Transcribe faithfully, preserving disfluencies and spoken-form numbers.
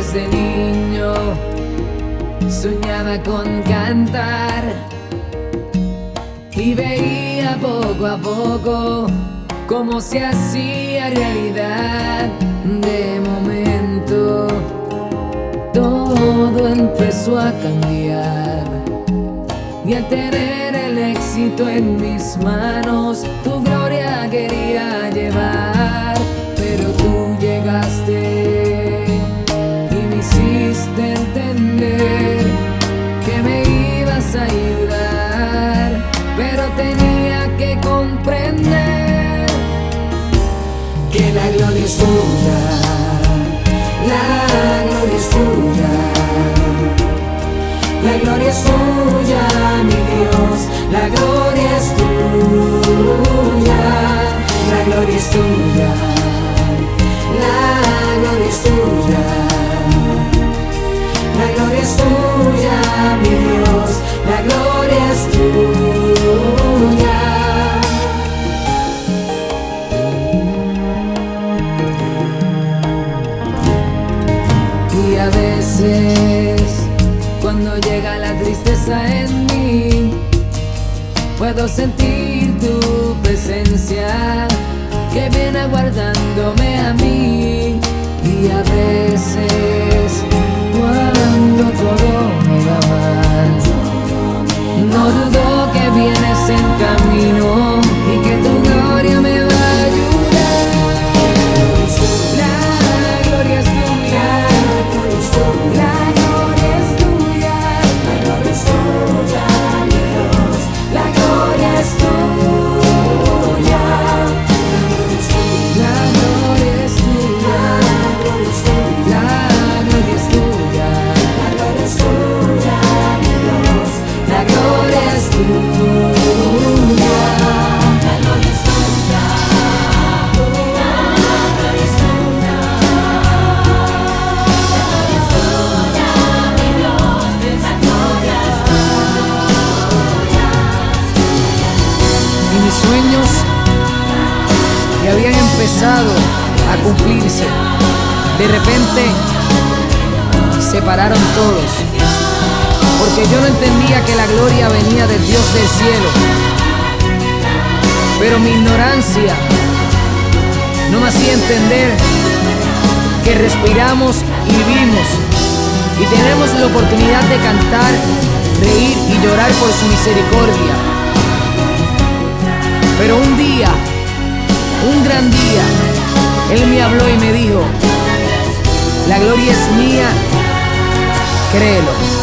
Desde niño soñaba con cantar y veía poco a poco cómo se hacía realidad. De momento todo empezó a cambiar y al tener el éxito en mis manos, tu gloria quería llevar. Pero tú llegaste y me hiciste entender que me ibas a ayudar, pero tenía que comprender que la gloria es tuya, la gloria es tuya, la gloria es tuya, mi Dios, la gloria es tuya, la gloria es tuya, la gloria es tuya, la gloria es tuya, mi Dios, la gloria es tuya. Y a veces, cuando llega la tristeza en mí, puedo sentir tu presencia que viene aguardándome a mí. Y a veces, cuando todo me va mal, no dudo que vienes en camino y que tu gloria me va a ayudar. La gloria es tuya, la gloria es tuya, la gloria es tuya, mi Dios, la gloria es tuya, la gloria es tuya, la gloria es tuya, la gloria es tuya, mi Dios, la gloria es tuya. Mis sueños que habían empezado a cumplirse, de repente se pararon todos, porque yo no entendía que la gloria venía del Dios del cielo. Pero mi ignorancia no me hacía entender que respiramos y vivimos y tenemos la oportunidad de cantar, reír y llorar por su misericordia. Pero un día, un gran día, Él me habló y me dijo: la gloria es mía, créelo.